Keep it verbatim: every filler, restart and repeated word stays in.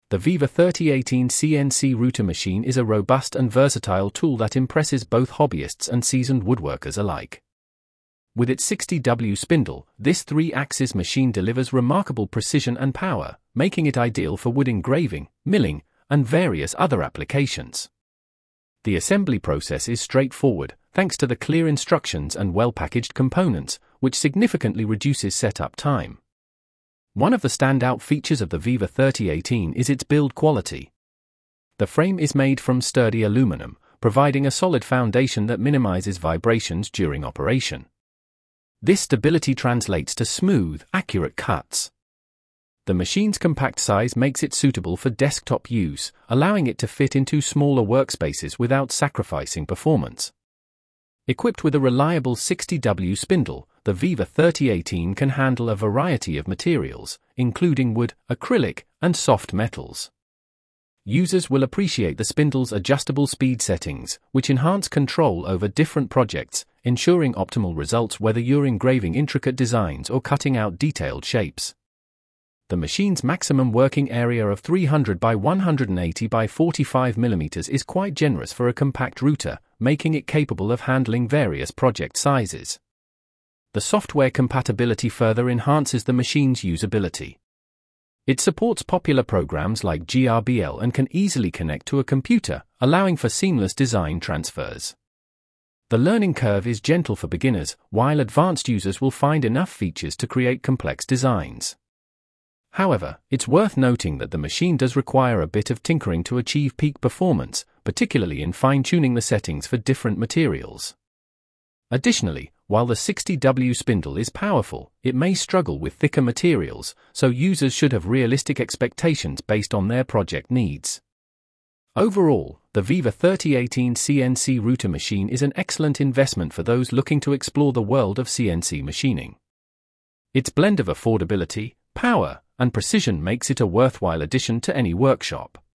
The Viva thirty eighteen C N C router machine is a robust and versatile tool that impresses both hobbyists and seasoned woodworkers alike. With its sixty watt spindle, this three-axis machine delivers remarkable precision and power, making it ideal for wood engraving, milling, and various other applications. The assembly process is straightforward, thanks to the clear instructions and well-packaged components, which significantly reduces setup time. One of the standout features of the Viva thirty eighteen is its build quality. The frame is made from sturdy aluminum, providing a solid foundation that minimizes vibrations during operation. This stability translates to smooth, accurate cuts. The machine's compact size makes it suitable for desktop use, allowing it to fit into smaller workspaces without sacrificing performance. Equipped with a reliable sixty watt spindle, the Viva thirty eighteen can handle a variety of materials, including wood, acrylic, and soft metals. Users will appreciate the spindle's adjustable speed settings, which enhance control over different projects, ensuring optimal results whether you're engraving intricate designs or cutting out detailed shapes. The machine's maximum working area of three hundred by one hundred eighty by forty-five millimeters is quite generous for a compact router, making it capable of handling various project sizes. The software compatibility further enhances the machine's usability. It supports popular programs like G R B L and can easily connect to a computer, allowing for seamless design transfers. The learning curve is gentle for beginners, while advanced users will find enough features to create complex designs. However, it's worth noting that the machine does require a bit of tinkering to achieve peak performance, particularly in fine-tuning the settings for different materials. Additionally, while the sixty watt spindle is powerful, it may struggle with thicker materials, so users should have realistic expectations based on their project needs. Overall, the Viva thirty eighteen C N C router machine is an excellent investment for those looking to explore the world of C N C machining. Its blend of affordability, power, and precision makes it a worthwhile addition to any workshop.